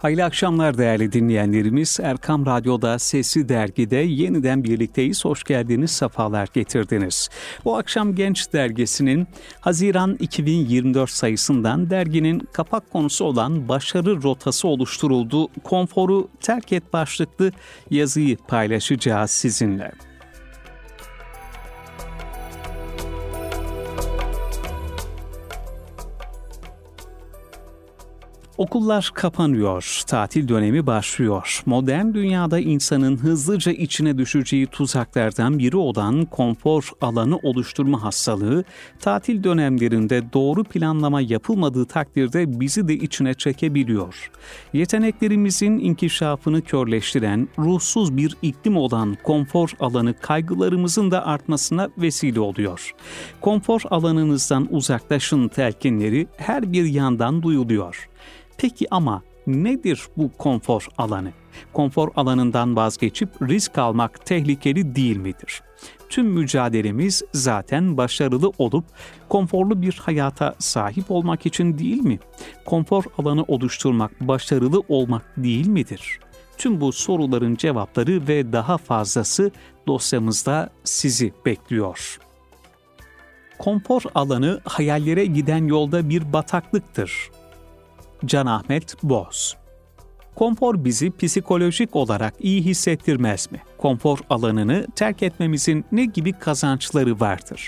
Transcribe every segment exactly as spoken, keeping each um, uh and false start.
Hayırlı akşamlar değerli dinleyenlerimiz. Erkam Radyo'da Sesli Dergi'de yeniden birlikteyiz. Hoş geldiniz, sefalar getirdiniz. Bu akşam Genç Dergisi'nin Haziran iki bin yirmi dört sayısından derginin kapak konusu olan başarı rotası oluşturuldu. Konforu terk et başlıklı yazıyı paylaşacağız sizinle. Okullar kapanıyor, tatil dönemi başlıyor. Modern dünyada insanın hızlıca içine düşeceği tuzaklardan biri olan konfor alanı oluşturma hastalığı, tatil dönemlerinde doğru planlama yapılmadığı takdirde bizi de içine çekebiliyor. Yeteneklerimizin inkişafını körleştiren, ruhsuz bir iklim olan konfor alanı kaygılarımızın da artmasına vesile oluyor. Konfor alanınızdan uzaklaşın telkinleri her bir yandan duyuluyor. Peki ama nedir bu konfor alanı? Konfor alanından vazgeçip risk almak tehlikeli değil midir? Tüm mücadelemiz zaten başarılı olup konforlu bir hayata sahip olmak için değil mi? Konfor alanı oluşturmak başarılı olmak değil midir? Tüm bu soruların cevapları ve daha fazlası dosyamızda sizi bekliyor. Konfor alanı hayallere giden yolda bir bataklıktır. Can Ahmet Boz. Konfor bizi psikolojik olarak iyi hissettirmez mi? Konfor alanını terk etmemizin ne gibi kazançları vardır?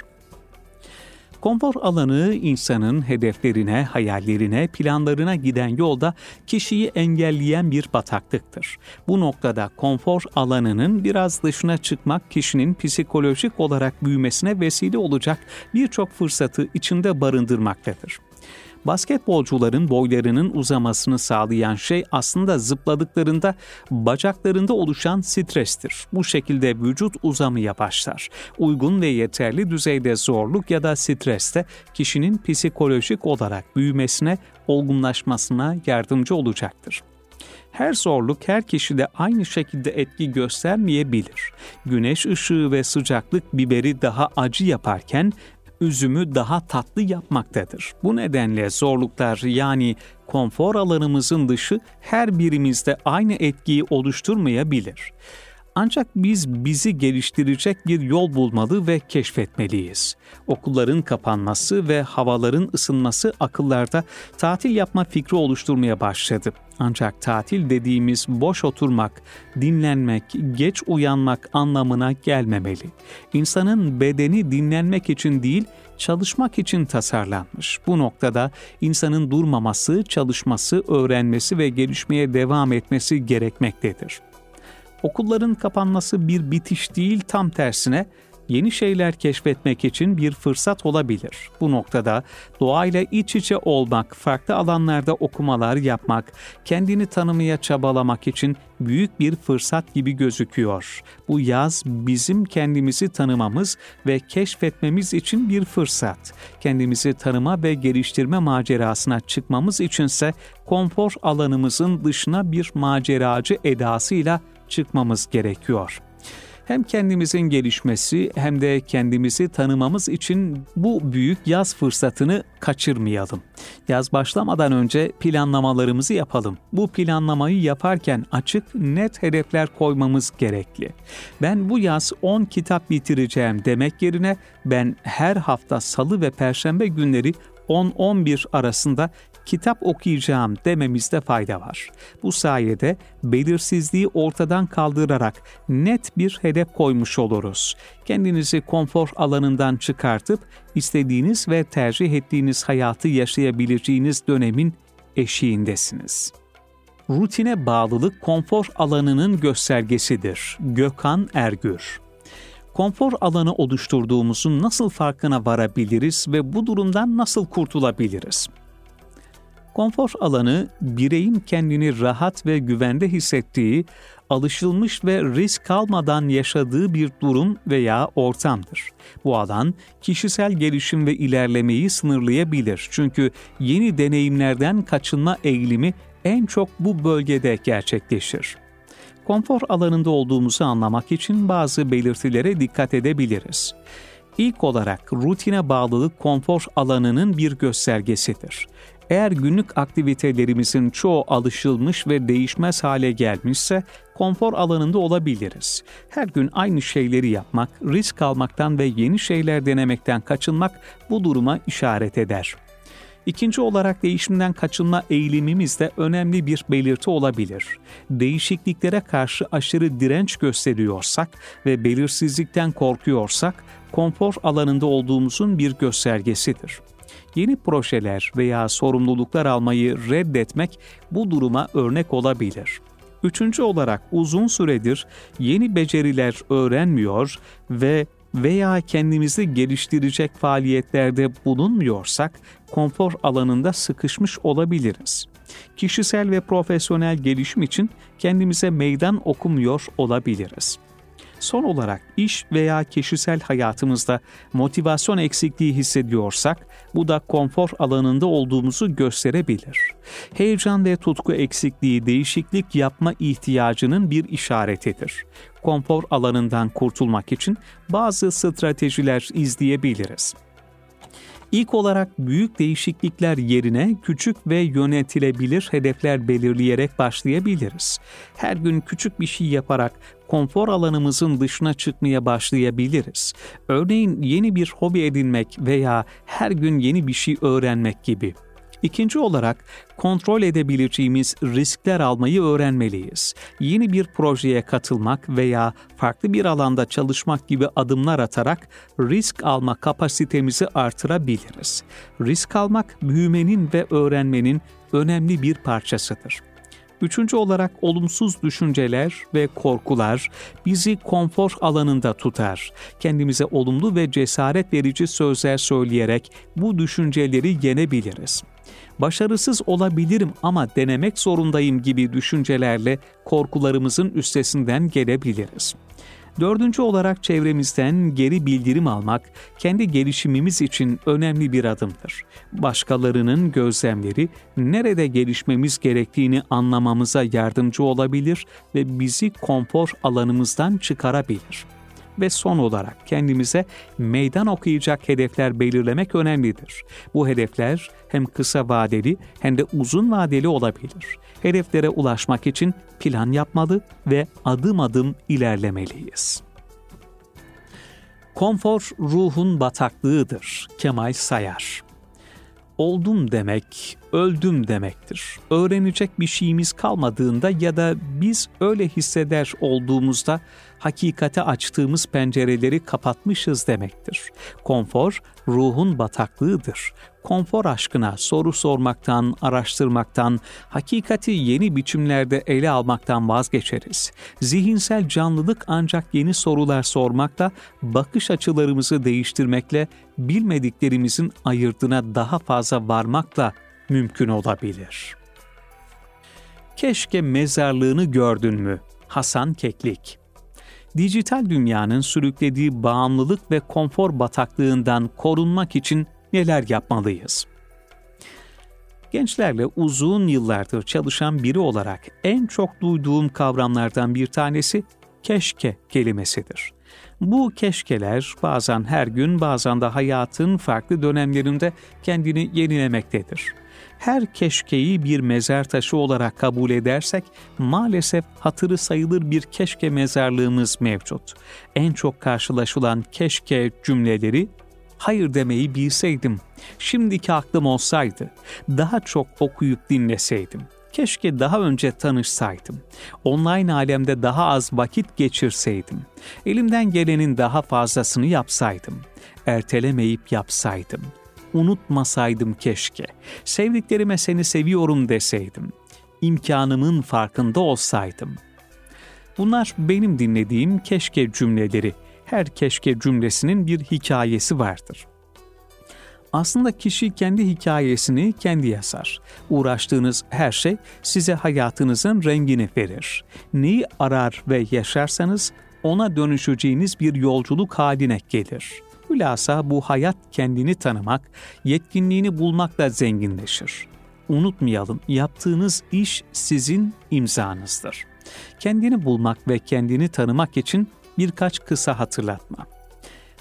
Konfor alanı insanın hedeflerine, hayallerine, planlarına giden yolda kişiyi engelleyen bir bataklıktır. Bu noktada konfor alanının biraz dışına çıkmak kişinin psikolojik olarak büyümesine vesile olacak birçok fırsatı içinde barındırmaktadır. Basketbolcuların boylarının uzamasını sağlayan şey aslında zıpladıklarında bacaklarında oluşan strestir. Bu şekilde vücut uzamaya başlar. Uygun ve yeterli düzeyde zorluk ya da streste kişinin psikolojik olarak büyümesine, olgunlaşmasına yardımcı olacaktır. Her zorluk her kişide aynı şekilde etki göstermeyebilir. Güneş ışığı ve sıcaklık biberi daha acı yaparken, üzümü daha tatlı yapmaktadır. Bu nedenle zorluklar yani konfor alanımızın dışı her birimizde aynı etkiyi oluşturmayabilir. Ancak biz bizi geliştirecek bir yol bulmalı ve keşfetmeliyiz. Okulların kapanması ve havaların ısınması akıllarda tatil yapma fikri oluşturmaya başladı. Ancak tatil dediğimiz boş oturmak, dinlenmek, geç uyanmak anlamına gelmemeli. İnsanın bedeni dinlenmek için değil, çalışmak için tasarlanmış. Bu noktada insanın durmaması, çalışması, öğrenmesi ve gelişmeye devam etmesi gerekmektedir. Okulların kapanması bir bitiş değil, tam tersine yeni şeyler keşfetmek için bir fırsat olabilir. Bu noktada doğayla iç içe olmak, farklı alanlarda okumalar yapmak, kendini tanımaya çabalamak için büyük bir fırsat gibi gözüküyor. Bu yaz bizim kendimizi tanımamız ve keşfetmemiz için bir fırsat. Kendimizi tanıma ve geliştirme macerasına çıkmamız içinse konfor alanımızın dışına bir maceracı edasıyla çıkmamız gerekiyor. Hem kendimizin gelişmesi hem de kendimizi tanımamız için bu büyük yaz fırsatını kaçırmayalım. Yaz başlamadan önce planlamalarımızı yapalım. Bu planlamayı yaparken açık, net hedefler koymamız gerekli. Ben bu yaz on kitap bitireceğim demek yerine ben her hafta salı ve perşembe günleri on on bir arasında kitap okuyacağım dememizde fayda var. Bu sayede belirsizliği ortadan kaldırarak net bir hedef koymuş oluruz. Kendinizi konfor alanından çıkartıp istediğiniz ve tercih ettiğiniz hayatı yaşayabileceğiniz dönemin eşiğindesiniz. Rutine bağlılık konfor alanının göstergesidir. Gökhan Ergür. Konfor alanı oluşturduğumuzun nasıl farkına varabiliriz ve bu durumdan nasıl kurtulabiliriz? Konfor alanı, bireyin kendini rahat ve güvende hissettiği, alışılmış ve risk almadan yaşadığı bir durum veya ortamdır. Bu alan, kişisel gelişim ve ilerlemeyi sınırlayabilir. Çünkü yeni deneyimlerden kaçınma eğilimi en çok bu bölgede gerçekleşir. Konfor alanında olduğumuzu anlamak için bazı belirtilere dikkat edebiliriz. İlk olarak rutine bağlılık konfor alanının bir göstergesidir. Eğer günlük aktivitelerimizin çoğu alışılmış ve değişmez hale gelmişse konfor alanında olabiliriz. Her gün aynı şeyleri yapmak, risk almaktan ve yeni şeyler denemekten kaçınmak bu duruma işaret eder. İkinci olarak değişimden kaçınma eğilimimiz de önemli bir belirti olabilir. Değişikliklere karşı aşırı direnç gösteriyorsak ve belirsizlikten korkuyorsak konfor alanında olduğumuzun bir göstergesidir. Yeni projeler veya sorumluluklar almayı reddetmek bu duruma örnek olabilir. Üçüncü olarak uzun süredir yeni beceriler öğrenmiyor ve veya kendimizi geliştirecek faaliyetlerde bulunmuyorsak konfor alanında sıkışmış olabiliriz. Kişisel ve profesyonel gelişim için kendimize meydan okumuyor olabiliriz. Son olarak iş veya kişisel hayatımızda motivasyon eksikliği hissediyorsak bu da konfor alanında olduğumuzu gösterebilir. Heyecan ve tutku eksikliği değişiklik yapma ihtiyacının bir işaretidir. Konfor alanından kurtulmak için bazı stratejiler izleyebiliriz. İlk olarak büyük değişiklikler yerine küçük ve yönetilebilir hedefler belirleyerek başlayabiliriz. Her gün küçük bir şey yaparak konfor alanımızın dışına çıkmaya başlayabiliriz. Örneğin yeni bir hobi edinmek veya her gün yeni bir şey öğrenmek gibi. İkinci olarak kontrol edebileceğimiz riskler almayı öğrenmeliyiz. Yeni bir projeye katılmak veya farklı bir alanda çalışmak gibi adımlar atarak risk alma kapasitemizi artırabiliriz. Risk almak büyümenin ve öğrenmenin önemli bir parçasıdır. Üçüncü olarak olumsuz düşünceler ve korkular bizi konfor alanında tutar. Kendimize olumlu ve cesaret verici sözler söyleyerek bu düşünceleri yenebiliriz. Başarısız olabilirim ama denemek zorundayım gibi düşüncelerle korkularımızın üstesinden gelebiliriz. Dördüncü olarak çevremizden geri bildirim almak, kendi gelişimimiz için önemli bir adımdır. Başkalarının gözlemleri, nerede gelişmemiz gerektiğini anlamamıza yardımcı olabilir ve bizi konfor alanımızdan çıkarabilir. Ve son olarak kendimize meydan okuyacak hedefler belirlemek önemlidir. Bu hedefler hem kısa vadeli hem de uzun vadeli olabilir. Hedeflere ulaşmak için plan yapmalı ve adım adım ilerlemeliyiz. Konfor ruhun bataklığıdır. Kemal Sayar. Oldum demek, öldüm demektir. Öğrenecek bir şeyimiz kalmadığında ya da biz öyle hisseder olduğumuzda hakikate açtığımız pencereleri kapatmışız demektir. Konfor, ruhun bataklığıdır. Konfor aşkına soru sormaktan, araştırmaktan, hakikati yeni biçimlerde ele almaktan vazgeçeriz. Zihinsel canlılık ancak yeni sorular sormakla, bakış açılarımızı değiştirmekle, bilmediklerimizin ayırdına daha fazla varmakla mümkün olabilir. Keşke mezarlığını gördün mü? Hasan Keklik. Dijital dünyanın sürüklediği bağımlılık ve konfor bataklığından korunmak için neler yapmalıyız? Gençlerle uzun yıllardır çalışan biri olarak en çok duyduğum kavramlardan bir tanesi keşke kelimesidir. Bu keşkeler bazen her gün, bazen de hayatın farklı dönemlerinde kendini yenilemektedir. Her keşkeyi bir mezar taşı olarak kabul edersek maalesef hatırı sayılır bir keşke mezarlığımız mevcut. En çok karşılaşılan keşke cümleleri, hayır demeyi bilseydim, şimdiki aklım olsaydı, daha çok okuyup dinleseydim, keşke daha önce tanışsaydım, online alemde daha az vakit geçirseydim, elimden gelenin daha fazlasını yapsaydım, ertelemeyip yapsaydım, unutmasaydım keşke, sevdiklerime seni seviyorum deseydim, imkanımın farkında olsaydım. Bunlar benim dinlediğim keşke cümleleri. Her keşke cümlesinin bir hikayesi vardır. Aslında kişi kendi hikayesini kendi yazar. Uğraştığınız her şey size hayatınızın rengini verir. Neyi arar ve yaşarsanız ona dönüşeceğiniz bir yolculuk haline gelir. Hülasa bu hayat kendini tanımak, yetkinliğini bulmakla zenginleşir. Unutmayalım, yaptığınız iş sizin imzanızdır. Kendini bulmak ve kendini tanımak için birkaç kısa hatırlatma.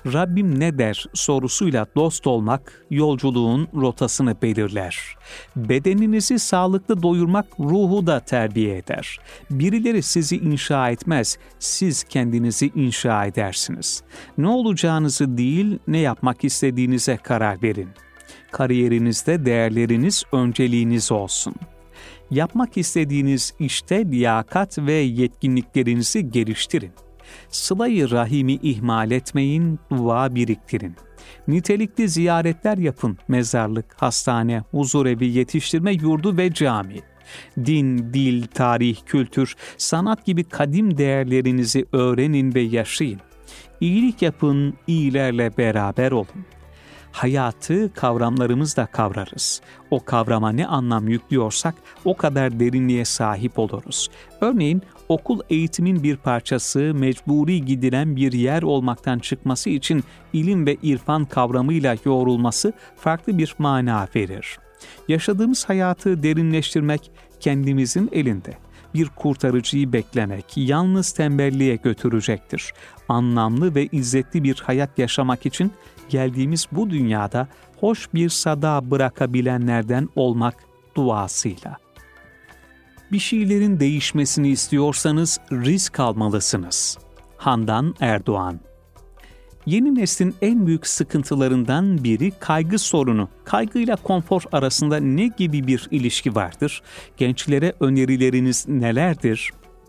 Rabbim ne der sorusuyla dost olmak yolculuğun rotasını belirler. Bedeninizi sağlıklı doyurmak ruhu da terbiye eder. Birileri sizi inşa etmez, siz kendinizi inşa edersiniz. Ne olacağınızı değil, ne yapmak istediğinize karar verin. Kariyerinizde değerleriniz önceliğiniz olsun. Yapmak istediğiniz işte liyakat ve yetkinliklerinizi geliştirin. Sıla-i rahimi ihmal etmeyin, dua biriktirin. Nitelikli ziyaretler yapın, mezarlık, hastane, huzurevi, yetiştirme yurdu ve cami. Din, dil, tarih, kültür, sanat gibi kadim değerlerinizi öğrenin ve yaşayın. İyilik yapın, iyilerle beraber olun. Hayatı kavramlarımızla kavrarız. O kavrama ne anlam yüklüyorsak o kadar derinliğe sahip oluruz. Örneğin okul eğitimin bir parçası, mecburi gidilen bir yer olmaktan çıkması için ilim ve irfan kavramıyla yoğrulması farklı bir mana verir. Yaşadığımız hayatı derinleştirmek kendimizin elinde. Bir kurtarıcıyı beklemek yalnız tembelliğe götürecektir. Anlamlı ve izzetli bir hayat yaşamak için geldiğimiz bu dünyada hoş bir sada bırakabilenlerden olmak duasıyla. Bir şeylerin değişmesini istiyorsanız risk almalısınız. Handan Erdoğan. Yeni neslin en büyük sıkıntılarından biri kaygı sorunu. Kaygıyla konfor arasında ne gibi bir ilişki vardır? Gençlere önerileriniz nelerdir?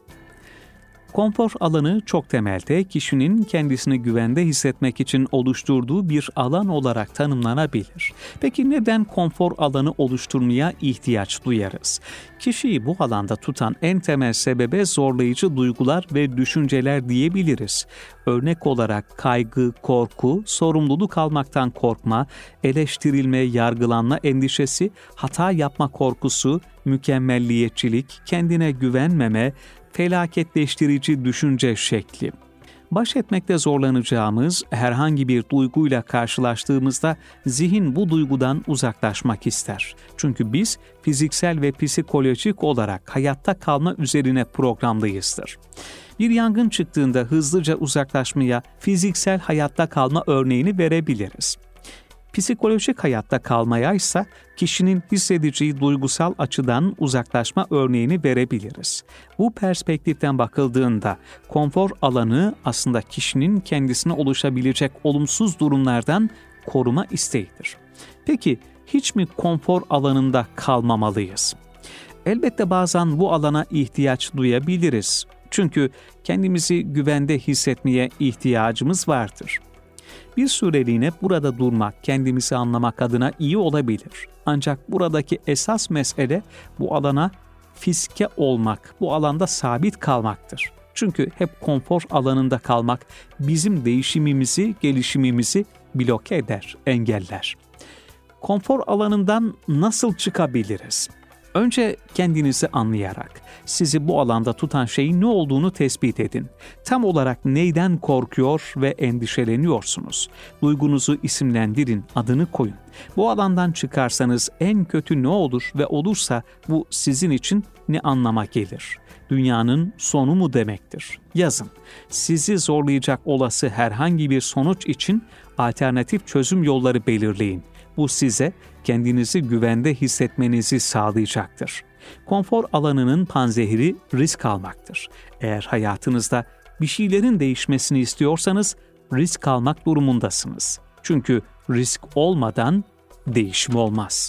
Konfor alanı çok temelde kişinin kendisini güvende hissetmek için oluşturduğu bir alan olarak tanımlanabilir. Peki neden konfor alanı oluşturmaya ihtiyaç duyarız? Kişiyi bu alanda tutan en temel sebebe zorlayıcı duygular ve düşünceler diyebiliriz. Örnek olarak kaygı, korku, sorumluluk almaktan korkma, eleştirilme, yargılanma endişesi, hata yapma korkusu, mükemmelliyetçilik, kendine güvenmeme, felaketleştirici düşünce şekli. Baş etmekte zorlanacağımız herhangi bir duyguyla karşılaştığımızda zihin bu duygudan uzaklaşmak ister. Çünkü biz fiziksel ve psikolojik olarak hayatta kalma üzerine programlıyızdır. Bir yangın çıktığında hızlıca uzaklaşmaya fiziksel hayatta kalma örneğini verebiliriz. Psikolojik hayatta kalmaya ise kişinin hissedeceği duygusal açıdan uzaklaşma örneğini verebiliriz. Bu perspektiften bakıldığında konfor alanı aslında kişinin kendisine oluşabilecek olumsuz durumlardan koruma isteğidir. Peki hiç mi konfor alanında kalmamalıyız? Elbette bazen bu alana ihtiyaç duyabiliriz. Çünkü kendimizi güvende hissetmeye ihtiyacımız vardır. Bir süreliğine burada durmak, kendimizi anlamak adına iyi olabilir. Ancak buradaki esas mesele bu alana fiske olmak, bu alanda sabit kalmaktır. Çünkü hep konfor alanında kalmak bizim değişimimizi, gelişimimizi bloke eder, engeller. Konfor alanından nasıl çıkabiliriz? Önce kendinizi anlayarak, sizi bu alanda tutan şeyin ne olduğunu tespit edin. Tam olarak neyden korkuyor ve endişeleniyorsunuz? Duygunuzu isimlendirin, adını koyun. Bu alandan çıkarsanız en kötü ne olur ve olursa bu sizin için ne anlama gelir? Dünyanın sonu mu demektir? Yazın. Sizi zorlayacak olası herhangi bir sonuç için alternatif çözüm yolları belirleyin. Bu size kendinizi güvende hissetmenizi sağlayacaktır. Konfor alanının panzehiri risk almaktır. Eğer hayatınızda bir şeylerin değişmesini istiyorsanız risk almak durumundasınız. Çünkü risk olmadan değişim olmaz.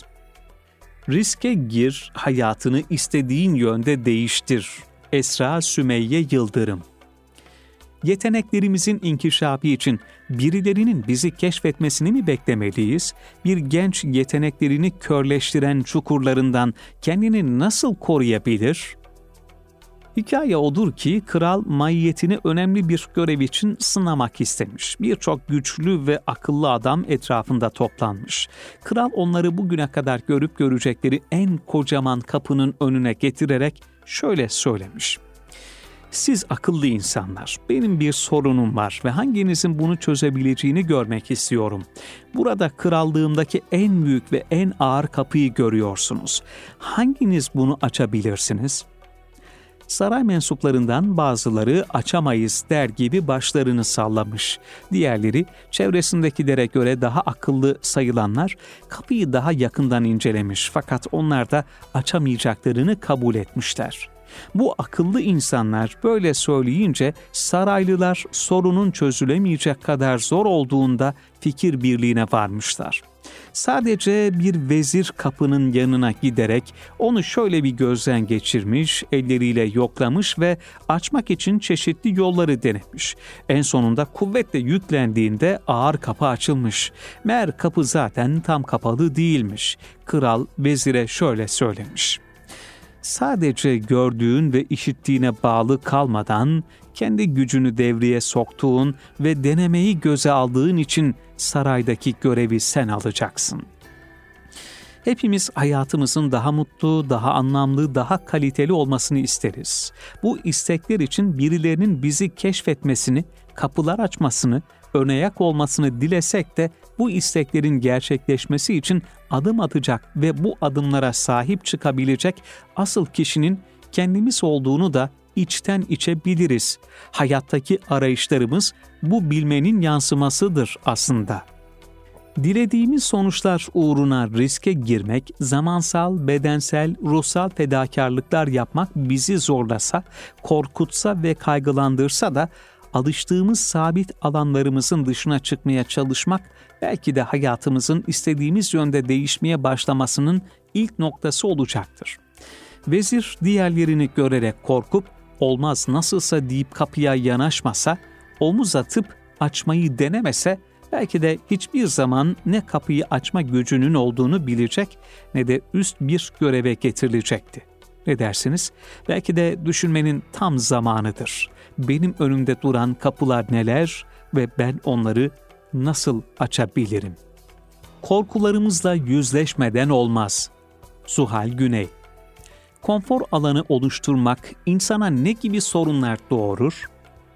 Riske gir, hayatını istediğin yönde değiştir. Esra Sümeyye Yıldırım. Yeteneklerimizin inkişafı için birilerinin bizi keşfetmesini mi beklemeliyiz? Bir genç yeteneklerini körleştiren çukurlarından kendini nasıl koruyabilir? Hikaye odur ki kral maiyetini önemli bir görev için sınamak istemiş. Birçok güçlü ve akıllı adam etrafında toplanmış. Kral onları bugüne kadar görüp görecekleri en kocaman kapının önüne getirerek şöyle söylemiş. Siz akıllı insanlar, benim bir sorunum var ve hanginizin bunu çözebileceğini görmek istiyorum. Burada krallığımdaki en büyük ve en ağır kapıyı görüyorsunuz. Hanginiz bunu açabilirsiniz? Saray mensuplarından bazıları açamayız der gibi başlarını sallamış. Diğerleri çevresindekilere göre daha akıllı sayılanlar kapıyı daha yakından incelemiş fakat onlar da açamayacaklarını kabul etmişler. Bu akıllı insanlar böyle söyleyince saraylılar sorunun çözülemeyecek kadar zor olduğunda fikir birliğine varmışlar. Sadece bir vezir kapının yanına giderek onu şöyle bir gözden geçirmiş, elleriyle yoklamış ve açmak için çeşitli yolları denemiş. En sonunda kuvvetle yüklendiğinde ağır kapı açılmış. Meğer kapı zaten tam kapalı değilmiş. Kral vezire şöyle söylemiş: "Sadece gördüğün ve işittiğine bağlı kalmadan kendi gücünü devreye soktuğun ve denemeyi göze aldığın için saraydaki görevi sen alacaksın." Hepimiz hayatımızın daha mutlu, daha anlamlı, daha kaliteli olmasını isteriz. Bu istekler için birilerinin bizi keşfetmesini, kapılar açmasını, önayak olmasını dilesek de bu isteklerin gerçekleşmesi için adım atacak ve bu adımlara sahip çıkabilecek asıl kişinin kendimiz olduğunu da içten içe biliriz. Hayattaki arayışlarımız bu bilmenin yansımasıdır aslında. Dilediğimiz sonuçlar uğruna riske girmek, zamansal, bedensel, ruhsal fedakarlıklar yapmak bizi zorlasa, korkutsa ve kaygılandırsa da alıştığımız sabit alanlarımızın dışına çıkmaya çalışmak belki de hayatımızın istediğimiz yönde değişmeye başlamasının ilk noktası olacaktır. Vezir diğerlerini görerek korkup olmaz nasılsa deyip kapıya yanaşmasa, omuz atıp açmayı denemese belki de hiçbir zaman ne kapıyı açma gücünün olduğunu bilecek ne de üst bir göreve getirilecekti. Ne dersiniz? Belki de düşünmenin tam zamanıdır. Benim önümde duran kapılar neler ve ben onları nasıl açabilirim? Korkularımızla yüzleşmeden olmaz. Zuhal Güney. Konfor alanı oluşturmak insana ne gibi sorunlar doğurur?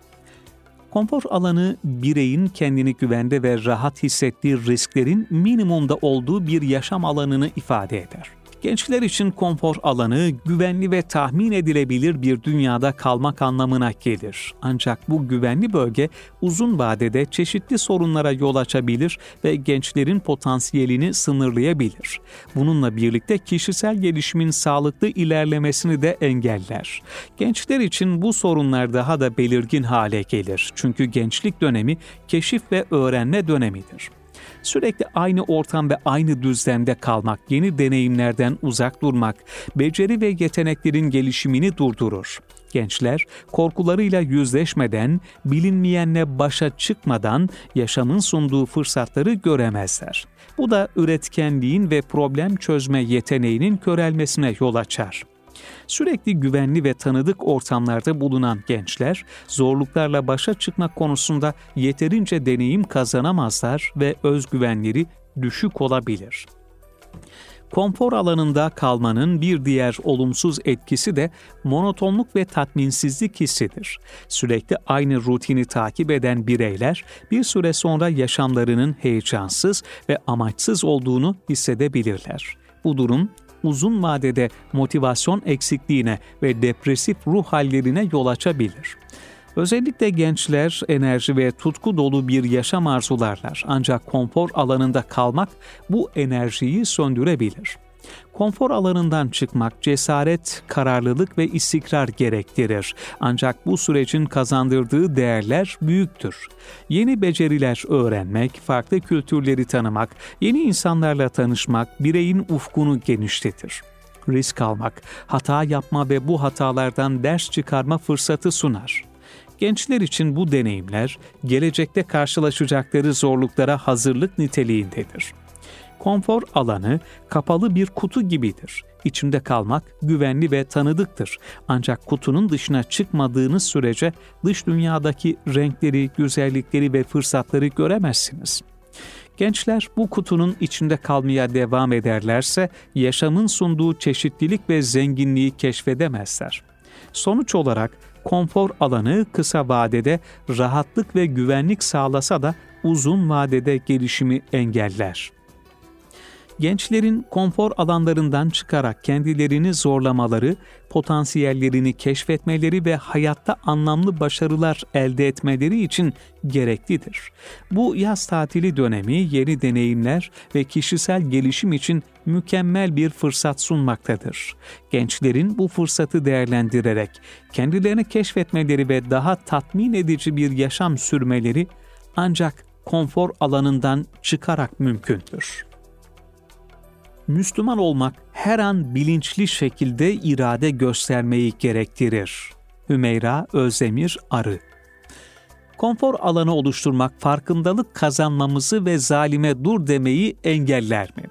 Konfor alanı, bireyin kendini güvende ve rahat hissettiği risklerin minimumda olduğu bir yaşam alanını ifade eder. Gençler için konfor alanı, güvenli ve tahmin edilebilir bir dünyada kalmak anlamına gelir. Ancak bu güvenli bölge uzun vadede çeşitli sorunlara yol açabilir ve gençlerin potansiyelini sınırlayabilir. Bununla birlikte kişisel gelişimin sağlıklı ilerlemesini de engeller. Gençler için bu sorunlar daha da belirgin hale gelir. Çünkü gençlik dönemi keşif ve öğrenme dönemidir. Sürekli aynı ortam ve aynı düzlemde kalmak, yeni deneyimlerden uzak durmak, beceri ve yeteneklerin gelişimini durdurur. Gençler korkularıyla yüzleşmeden, bilinmeyenle başa çıkmadan yaşamın sunduğu fırsatları göremezler. Bu da üretkenliğin ve problem çözme yeteneğinin körelmesine yol açar. Sürekli güvenli ve tanıdık ortamlarda bulunan gençler, zorluklarla başa çıkmak konusunda yeterince deneyim kazanamazlar ve özgüvenleri düşük olabilir. Konfor alanında kalmanın bir diğer olumsuz etkisi de monotonluk ve tatminsizlik hissidir. Sürekli aynı rutini takip eden bireyler bir süre sonra yaşamlarının heyecansız ve amaçsız olduğunu hissedebilirler. Bu durum uzun vadede motivasyon eksikliğine ve depresif ruh hallerine yol açabilir. Özellikle gençler enerji ve tutku dolu bir yaşam arzularlar, ancak konfor alanında kalmak bu enerjiyi söndürebilir. Konfor alanından çıkmak cesaret, kararlılık ve istikrar gerektirir. Ancak bu sürecin kazandırdığı değerler büyüktür. Yeni beceriler öğrenmek, farklı kültürleri tanımak, yeni insanlarla tanışmak bireyin ufkunu genişletir. Risk almak, hata yapma ve bu hatalardan ders çıkarma fırsatı sunar. Gençler için bu deneyimler, gelecekte karşılaşacakları zorluklara hazırlık niteliğindedir. Konfor alanı kapalı bir kutu gibidir. İçinde kalmak güvenli ve tanıdıktır. Ancak kutunun dışına çıkmadığınız sürece dış dünyadaki renkleri, güzellikleri ve fırsatları göremezsiniz. Gençler bu kutunun içinde kalmaya devam ederlerse yaşamın sunduğu çeşitlilik ve zenginliği keşfedemezler. Sonuç olarak konfor alanı kısa vadede rahatlık ve güvenlik sağlasa da uzun vadede gelişimi engeller. Gençlerin konfor alanlarından çıkarak kendilerini zorlamaları, potansiyellerini keşfetmeleri ve hayatta anlamlı başarılar elde etmeleri için gereklidir. Bu yaz tatili dönemi yeni deneyimler ve kişisel gelişim için mükemmel bir fırsat sunmaktadır. Gençlerin bu fırsatı değerlendirerek kendilerini keşfetmeleri ve daha tatmin edici bir yaşam sürmeleri ancak konfor alanından çıkarak mümkündür. Müslüman olmak her an bilinçli şekilde irade göstermeyi gerektirir. Hümeyra Özdemir Arı. Konfor alanı oluşturmak farkındalık kazanmamızı ve zalime dur demeyi engeller mi?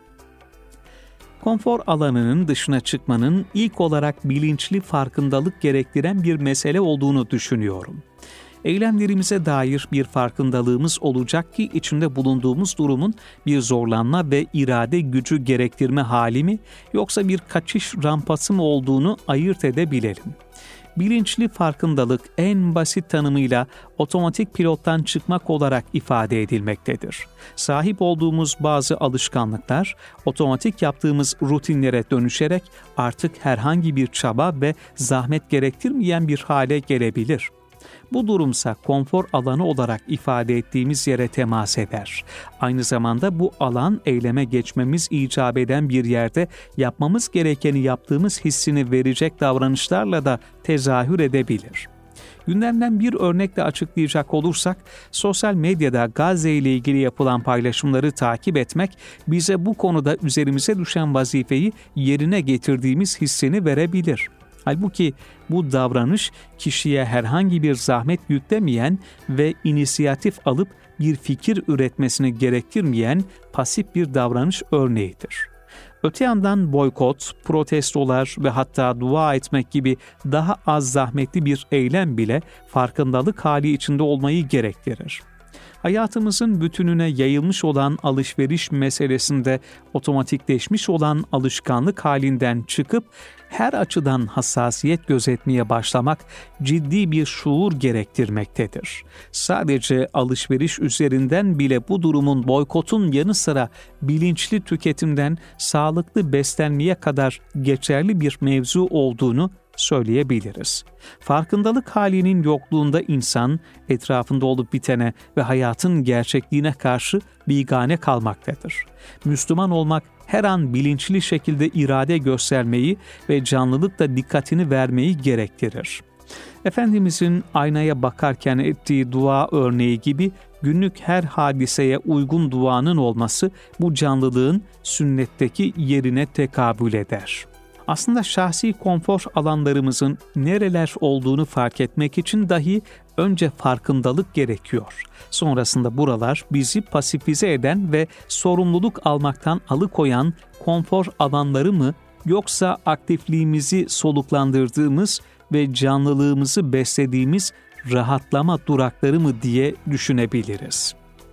Konfor alanının dışına çıkmanın ilk olarak bilinçli farkındalık gerektiren bir mesele olduğunu düşünüyorum. Eylemlerimize dair bir farkındalığımız olacak ki içinde bulunduğumuz durumun bir zorlanma ve irade gücü gerektirme hali mi yoksa bir kaçış rampası mı olduğunu ayırt edebilelim. Bilinçli farkındalık en basit tanımıyla otomatik pilottan çıkmak olarak ifade edilmektedir. Sahip olduğumuz bazı alışkanlıklar otomatik yaptığımız rutinlere dönüşerek artık herhangi bir çaba ve zahmet gerektirmeyen bir hale gelebilir. Bu durumsa konfor alanı olarak ifade ettiğimiz yere temas eder. Aynı zamanda bu alan eyleme geçmemiz icap eden bir yerde yapmamız gerekeni yaptığımız hissini verecek davranışlarla da tezahür edebilir. Gündemden bir örnekle açıklayacak olursak, sosyal medyada Gazze ile ilgili yapılan paylaşımları takip etmek bize bu konuda üzerimize düşen vazifeyi yerine getirdiğimiz hissini verebilir. Halbuki bu davranış kişiye herhangi bir zahmet yüklemeyen ve inisiyatif alıp bir fikir üretmesini gerektirmeyen pasif bir davranış örneğidir. Öte yandan boykot, protestolar ve hatta dua etmek gibi daha az zahmetli bir eylem bile farkındalık hali içinde olmayı gerektirir. Hayatımızın bütününe yayılmış olan alışveriş meselesinde otomatikleşmiş olan alışkanlık halinden çıkıp her açıdan hassasiyet gözetmeye başlamak ciddi bir şuur gerektirmektedir. Sadece alışveriş üzerinden bile bu durumun boykotun yanı sıra bilinçli tüketimden sağlıklı beslenmeye kadar geçerli bir mevzu olduğunu söyleyebiliriz. Farkındalık halinin yokluğunda insan etrafında olup bitene ve hayatın gerçekliğine karşı bigane kalmaktadır. Müslüman olmak her an bilinçli şekilde irade göstermeyi ve canlılıkla dikkatini vermeyi gerektirir. Efendimizin aynaya bakarken ettiği dua örneği gibi günlük her hadiseye uygun duanın olması bu canlılığın sünnetteki yerine tekabül eder. Aslında şahsi konfor alanlarımızın nereler olduğunu fark etmek için dahi önce farkındalık gerekiyor. Sonrasında buralar bizi pasifize eden ve sorumluluk almaktan alıkoyan konfor alanları mı yoksa aktifliğimizi soluklandırdığımız ve canlılığımızı beslediğimiz rahatlama durakları mı diye düşünebiliriz.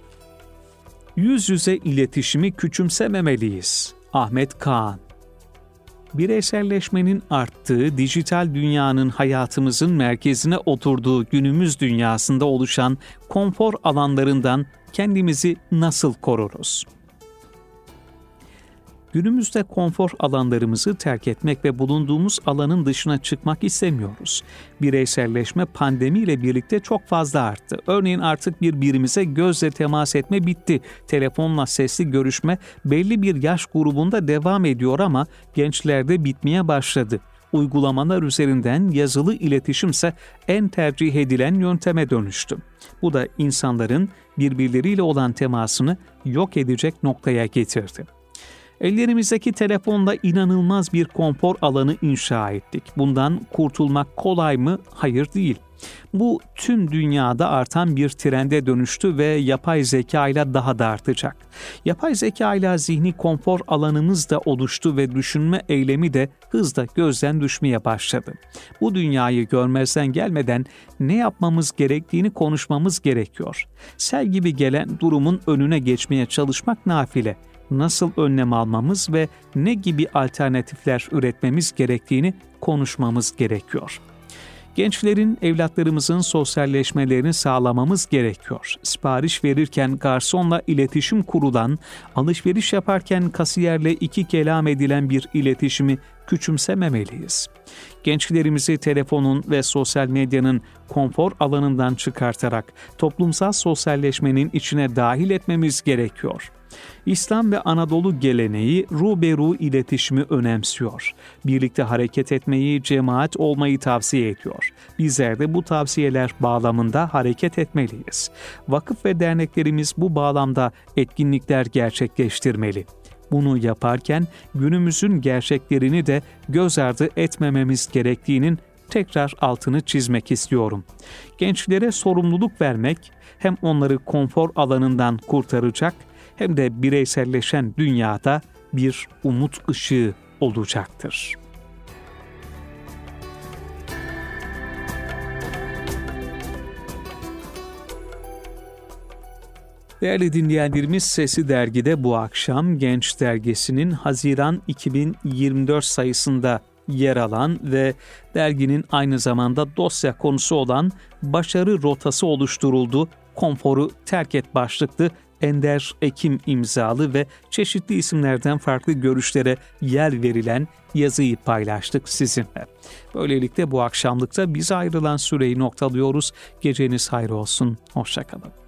Yüz yüze iletişimi küçümsememeliyiz. Ahmet Kağan. Bireyselleşmenin arttığı, dijital dünyanın hayatımızın merkezine oturduğu günümüz dünyasında oluşan konfor alanlarından kendimizi nasıl koruruz? Günümüzde konfor alanlarımızı terk etmek ve bulunduğumuz alanın dışına çıkmak istemiyoruz. Bireyselleşme pandemiyle birlikte çok fazla arttı. Örneğin artık birbirimize gözle temas etme bitti. Telefonla sesli görüşme belli bir yaş grubunda devam ediyor ama gençlerde bitmeye başladı. Uygulamalar üzerinden yazılı iletişimse en tercih edilen yönteme dönüştü. Bu da insanların birbirleriyle olan temasını yok edecek noktaya getirdi. Ellerimizdeki telefonla inanılmaz bir konfor alanı inşa ettik. Bundan kurtulmak kolay mı? Hayır değil. Bu tüm dünyada artan bir trende dönüştü ve yapay zeka ile daha da artacak. Yapay zeka ile zihni konfor alanımız da oluştu ve düşünme eylemi de hızla gözden düşmeye başladı. Bu dünyayı görmezden gelmeden ne yapmamız gerektiğini konuşmamız gerekiyor. Sel gibi gelen durumun önüne geçmeye çalışmak nafile. Nasıl önlem almamız ve ne gibi alternatifler üretmemiz gerektiğini konuşmamız gerekiyor. Gençlerin, evlatlarımızın sosyalleşmelerini sağlamamız gerekiyor. Sipariş verirken garsonla iletişim kurulan, alışveriş yaparken kasiyerle iki kelam edilen bir iletişimi küçümsememeliyiz. Gençlerimizi telefonun ve sosyal medyanın konfor alanından çıkartarak toplumsal sosyalleşmenin içine dahil etmemiz gerekiyor. İslam ve Anadolu geleneği ruberu iletişimi önemsiyor. Birlikte hareket etmeyi, cemaat olmayı tavsiye ediyor. Bizler de bu tavsiyeler bağlamında hareket etmeliyiz. Vakıf ve derneklerimiz bu bağlamda etkinlikler gerçekleştirmeli. Bunu yaparken günümüzün gerçeklerini de göz ardı etmememiz gerektiğinin tekrar altını çizmek istiyorum. Gençlere sorumluluk vermek hem onları konfor alanından kurtaracak hem de bireyselleşen dünyada bir umut ışığı olacaktır. Değerli dinleyenlerimiz, Sesi Dergi'de bu akşam Genç Dergisi'nin Haziran iki bin yirmi dört sayısında yer alan ve derginin aynı zamanda dosya konusu olan başarı rotası oluşturuldu, konforu terk et başlıklı Ender Ekim imzalı ve çeşitli isimlerden farklı görüşlere yer verilen yazıyı paylaştık sizinle. Böylelikle bu akşamlıkta bize ayrılan süreyi noktalıyoruz. Geceniz hayır olsun, hoşça kalın.